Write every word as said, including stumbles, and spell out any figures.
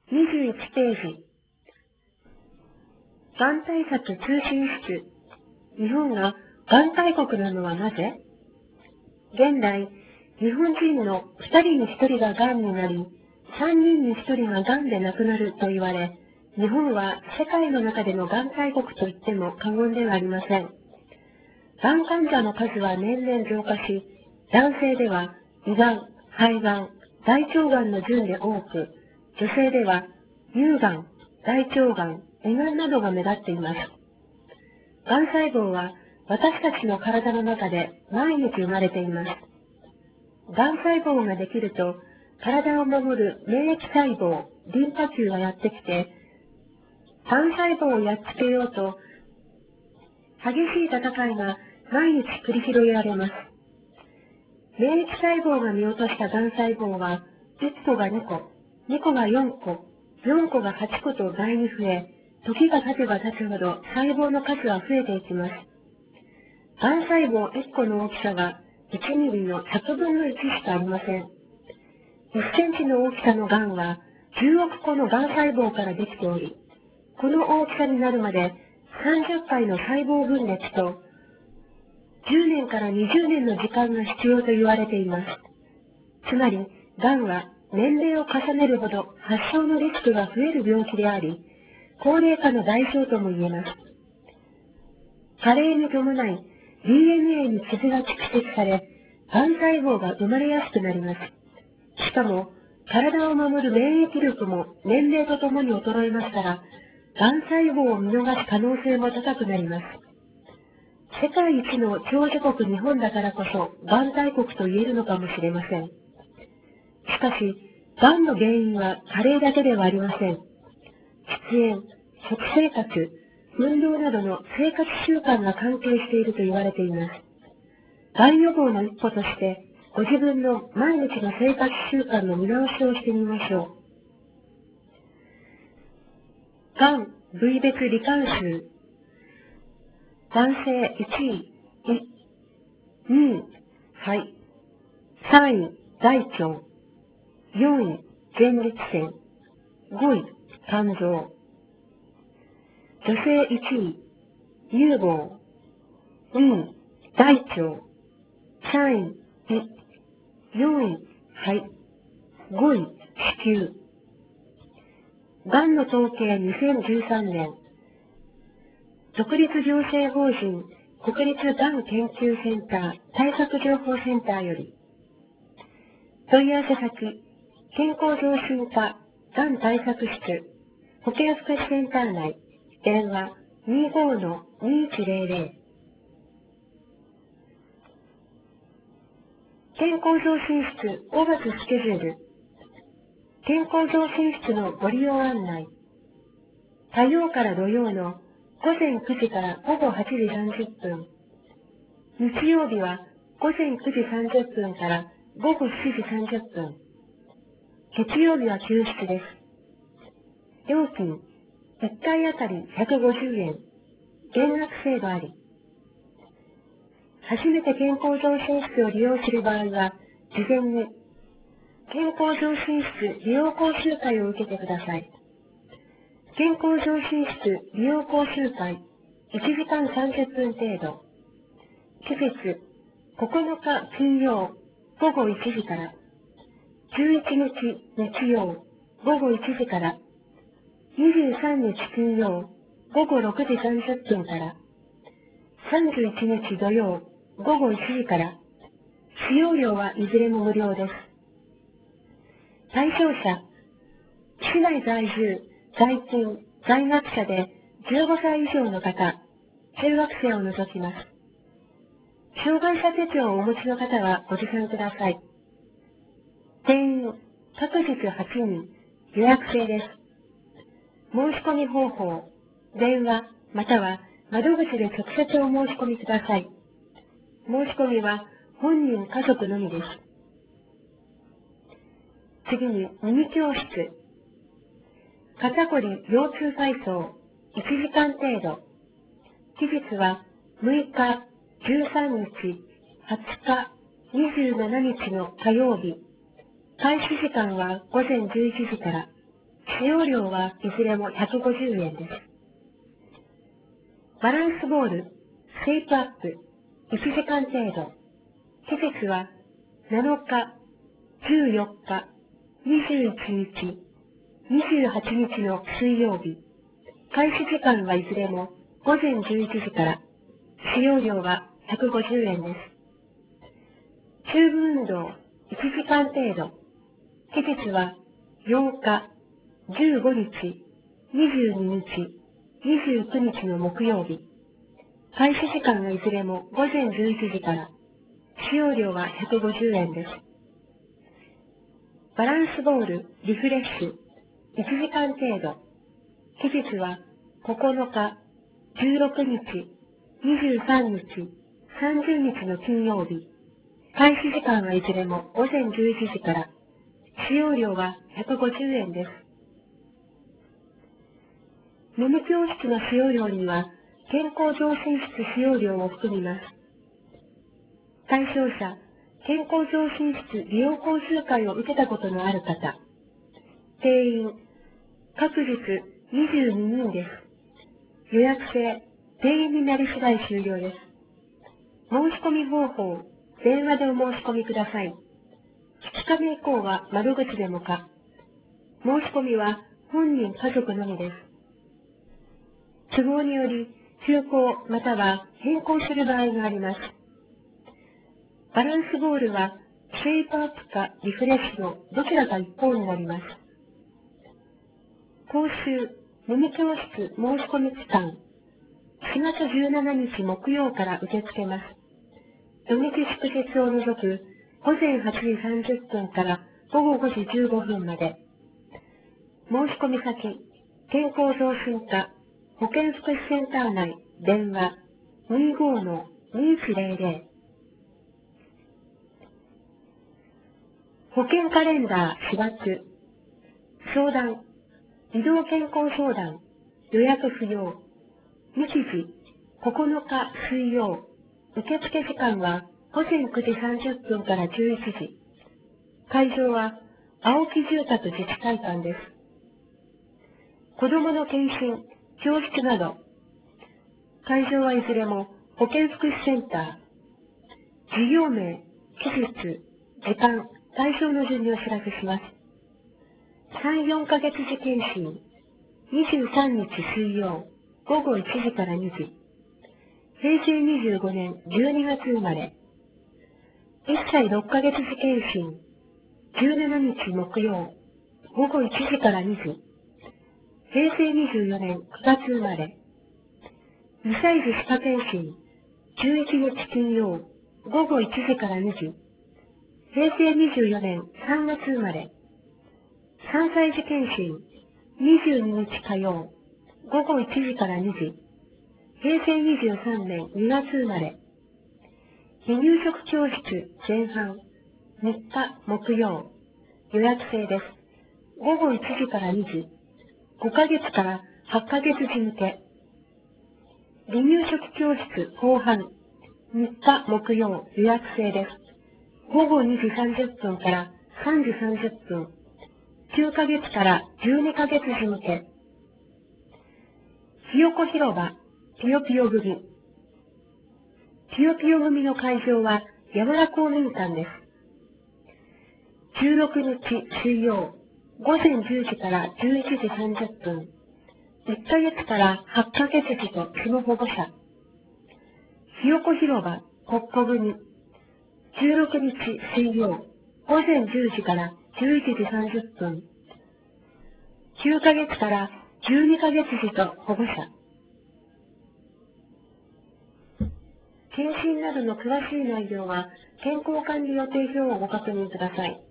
にじゅういちページ。がん対策通信室。日本ががん大国なのはなぜ？現代、日本人のふたりにひとりががんになり、さんにんにひとりががんで亡くなると言われ、日本は世界の中でのがん大国と言っても過言ではありません。がん患者の数は年々増加し、男性では胃がん、肺がん、大腸がんの順で多く、女性では乳がん、大腸がん、胃がんなどが目立っています。がん細胞は私たちの体の中で毎日生まれています。がん細胞ができると、体を守る免疫細胞、リンパ球がやってきて、がん細胞をやっつけようと、激しい戦いが毎日繰り広げられます。免疫細胞が見落としたがん細胞は、いっこがにこ、にこがよんこ、よんこがはちこと倍に増え、時が経てば経つほど細胞の数は増えていきます。がん細胞いっこの大きさはいちミリのひゃくぶんのいちしかありません。いっセンチの大きさのがんはじゅうおくこのがん細胞からできており、この大きさになるまでさんじゅっかいの細胞分裂とじゅうねんからにじゅうねんの時間が必要と言われています。つまり、がんは年齢を重ねるほど発症のリスクが増える病気であり、高齢化の代償とも言えます。加齢に伴い ディーエヌエー に傷が蓄積され、がん細胞が生まれやすくなります。しかも、体を守る免疫力も年齢とともに衰えますから、がん細胞を見逃す可能性も高くなります。世界一の長寿国日本だからこそ、がん大国と言えるのかもしれません。しかし、がんの原因は加齢だけではありません。喫煙、食生活、運動などの生活習慣が関係していると言われています。がん予防の一歩として、ご自分の毎日の生活習慣の見直しをしてみましょう。がん部位別罹患数。男性いちい、胃、にい、肺、さんい、大腸、よんい、前立腺、ごい、肝臓。女性いちい、乳房、にい、大腸、さんい、胃、よんい、肺、ごい、子宮。がんの統計にせんじゅうさんねん、独立行政法人国立がん研究センター対策情報センターより、問い合わせ先、健康増進課がん対策室、保健福祉センター内、電話 にじゅうごのにいちゼロゼロ。健康増進室ごがつスケジュール。健康増進室のご利用案内。火曜から土曜のごぜんくじからごごはちじさんじゅっぷん。日曜日はごぜんくじさんじゅっぷんからごごしちじさんじゅっぷん。月曜日は休室です。料金、いっかいあたりひゃくごじゅうえん。減額制度あり。初めて健康増進室を利用する場合は、事前に健康増進室利用講習会を受けてください。健康増進室利用講習会いちじかんさんじゅっぷん程度。期日ここのか金曜ごごいちじから、じゅういちにち日曜ごごいちじから、にじゅうさんにち金曜ごごろくじさんじゅっぷんから、さんじゅういちにち土曜ごごいちじから、使用料はいずれも無料です。対象者、市内在住、在勤、在学者でじゅうごさい以上の方、中学生を除きます。障害者手帳をお持ちの方はご持参ください。定員、各日はちにん、予約制です。申し込み方法、電話、または窓口で直接お申し込みください。申し込みは本人家族のみです。次に、耳教室。肩こり腰痛体操、いちじかん程度。期日はむいか、じゅうさんにち、はつか、にじゅうしちにちの火曜日。開始時間はごぜんじゅういちじから、 使用料はいずれもひゃくごじゅうえんです。バランスボール、シェイプアップ、いちじかん程度。季節はなのか、じゅうよっか、にじゅういちにち、にじゅうはちにちの水曜日。開始時間はいずれもごぜんじゅういちじから。使用料はひゃくごじゅうえんです。中部運動、いちじかん程度。期日はようか、じゅうごにち、にじゅうににち、にじゅうくにちの木曜日。開始時間はいずれもごぜんじゅういちじから。使用料はひゃくごじゅうえんです。バランスボール、リフレッシュ、いちじかん程度。期日はここのか、じゅうろくにち、にじゅうさんにち、さんじゅうにちの金曜日。開始時間はいずれもごぜんじゅういちじから。使用料はひゃくごじゅうえんです。ミニ教室の使用料には、健康増進室使用料を含みます。対象者、健康増進室利用講習会を受けたことのある方。定員、各日にじゅうににんです。予約制、定員になり次第終了です。申し込み方法、電話でお申し込みください。いつかめ以降は窓口でもか。申し込みは本人家族のみです。都合により休校または変更する場合があります。バランスボールはシェイプアップかリフレッシュのどちらか一方になります。講習、ミニ教室申し込み期間、しがつじゅうしちにち木曜から受け付けます。土日祝日を除くごぜんはちじさんじゅっぷんからごごごじじゅうごふんまで。申し込み先、健康増進課、保健福祉センター内、電話、にじゅうごのにいちぜろぜろ。保険カレンダーしがつ。相談、移動健康相談、予約不要。日時、ここのか水曜。受付時間はごぜんくじさんじゅっぷんからじゅういちじ。会場は青木住宅自治会館です。子どもの検診、教室など。会場はいずれも保健福祉センター。事業名、期日、時間、対象の順にお知らせします。さん、よんかげつ時検診。にじゅうさんにち水曜、ごごいちじからにじ。へいせいにじゅうごねんじゅうにがつ生まれ。いっさいろっかげつ時検診。じゅうしちにち木曜、ごごいちじからにじ。へいせいにじゅうよねんくがつ生まれ。にさい児歯科検診。じゅういちにち金曜、ごごいちじからにじ。へいせいにじゅうよねんさんがつ生まれ。さんさい児検診。にじゅうににち火曜、ごごいちじからにじ。へいせいにじゅうさんねんにがつ生まれ。離乳食教室前半、みっか木曜、予約制です。ごごいちじからにじ。ごかげつからはっかげつ時向け。離乳食教室後半、みっか木曜、予約制です。ごごにじさんじゅっぷんからさんじさんじゅっぷん。きゅうかげつからじゅうにかげつ時向け。ひよこ広場、ぴよぴよ組。ぴよぴよ組の会場は、やまら公民館です。じゅうろくにち水曜、ごぜんじゅうじからじゅういちじさんじゅっぷん。いっかげつからはっかげつ児とその保護者。ひよこ広場、国庫組。じゅうろくにち水曜、ごぜんじゅうじからじゅういちじさんじゅっぷん。きゅうかげつからじゅうにかげつ児と保護者。検診などの詳しい内容は、健康管理予定表をご確認ください。